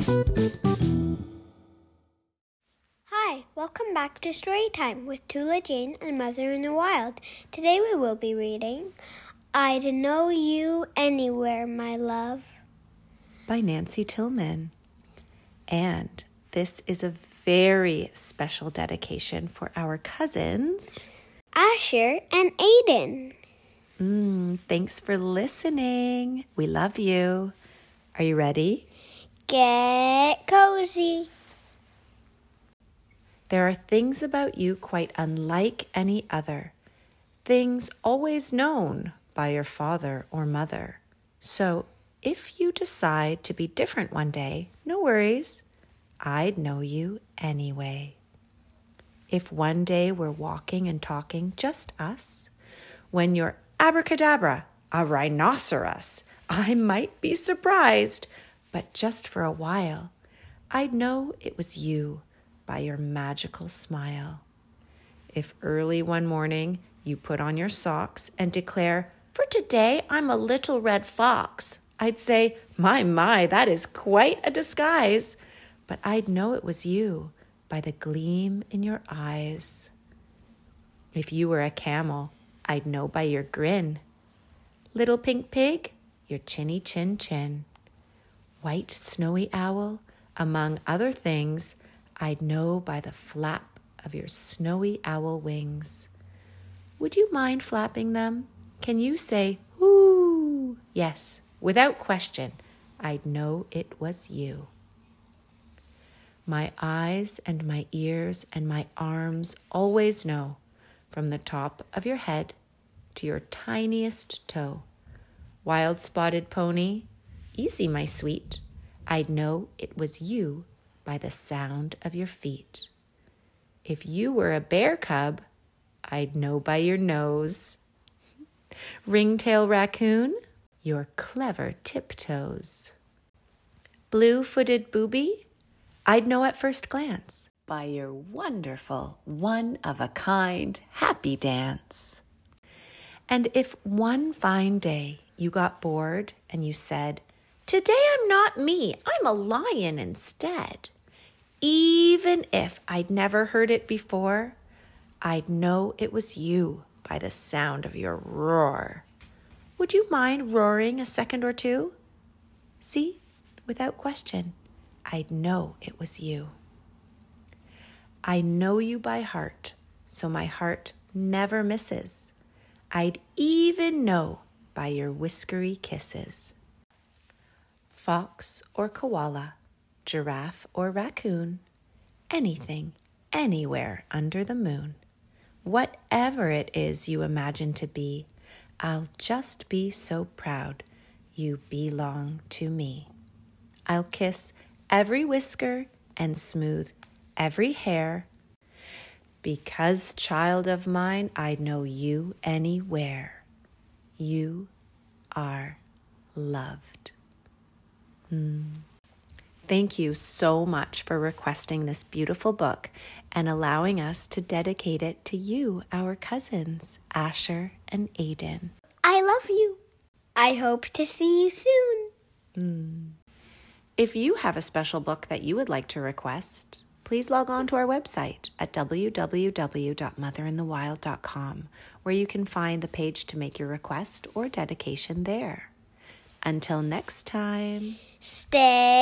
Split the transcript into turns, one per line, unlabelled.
Hi, welcome back to Storytime with Tula Jane and Mother in the Wild. Today we will be reading I'd Know You Anywhere, My Love
by Nancy Tillman. And this is a very special dedication for our cousins,
Asher and Aiden.
Thanks for listening. We love you. Are you ready?
Get cozy.
There are things about you quite unlike any other, things always known by your father or mother. So if you decide to be different one day, no worries. I'd know you anyway. If one day we're walking and talking, just us, when you're abracadabra, a rhinoceros, I might be surprised, but just for a while, I'd know it was you by your magical smile. If early one morning you put on your socks and declare, "For today I'm a little red fox," I'd say, my, that is quite a disguise. But I'd know it was you by the gleam in your eyes. If you were a camel, I'd know by your grin. Little pink pig, your chinny chin chin. White snowy owl, among other things, I'd know by the flap of your snowy owl wings. Would you mind flapping them? Can you say, "Whoo"? Yes, without question, I'd know it was you. My eyes and my ears and my arms always know, from the top of your head to your tiniest toe. Wild spotted pony, easy, my sweet, I'd know it was you by the sound of your feet. If you were a bear cub, I'd know by your nose. Ringtail raccoon, your clever tiptoes. Blue-footed booby, I'd know at first glance by your wonderful, one-of-a-kind happy dance. And if one fine day you got bored and you said, "Today I'm not me, I'm a lion instead," even if I'd never heard it before, I'd know it was you by the sound of your roar. Would you mind roaring a second or two? See, without question, I'd know it was you. I know you by heart, so my heart never misses. I'd even know by your whiskery kisses. Fox or koala, giraffe or raccoon, anything, anywhere under the moon. Whatever it is you imagine to be, I'll just be so proud you belong to me. I'll kiss every whisker and smooth every hair, because, child of mine, I'd know you anywhere. You are loved. Thank you so much for requesting this beautiful book and allowing us to dedicate it to you, our cousins, Asher and Aiden.
I love you. I hope to see you soon.
If you have a special book that you would like to request, please log on to our website at www.motherinthewild.com, where you can find the page to make your request or dedication there. Until next time,
Stay